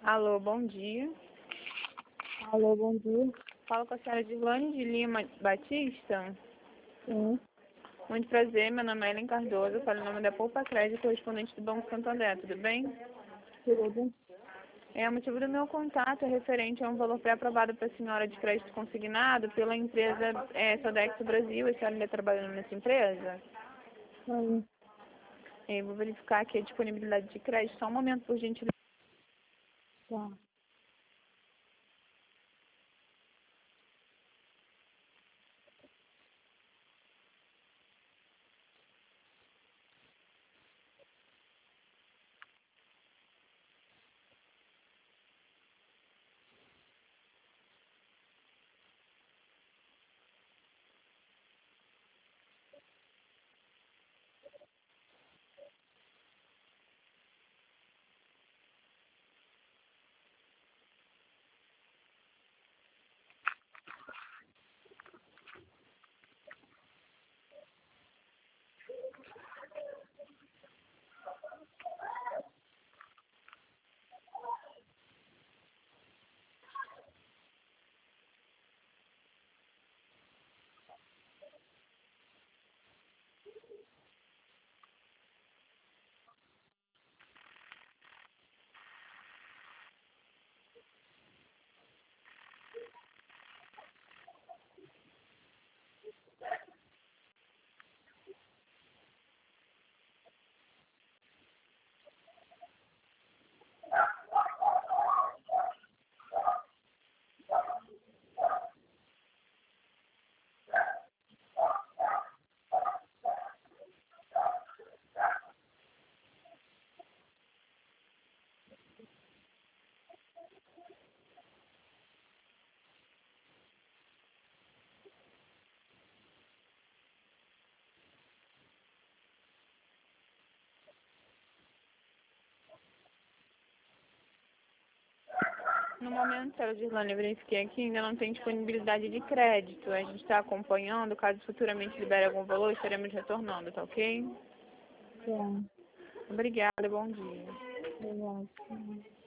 Alô, bom dia. Alô, bom dia. Falo com a senhora Dirlane de Lima Batista. Sim, Muito prazer, meu nome é Ellen Cardoso, falo em nome da Poupa Crédito, correspondente do Banco Santander, tudo bem? tudo. O motivo do meu contato é referente a um valor pré-aprovado para a senhora de crédito consignado pela empresa Sodex Brasil. A senhora ainda trabalhando nessa empresa? Sim, Vou verificar aqui a disponibilidade de crédito. Só um momento, por gentileza. tá. No momento, senhora Dirlane, eu verifiquei aqui, ainda não tem disponibilidade de crédito. A gente está acompanhando, caso futuramente libere algum valor, estaremos retornando, tá ok? Sim, Obrigada, bom dia. obrigado.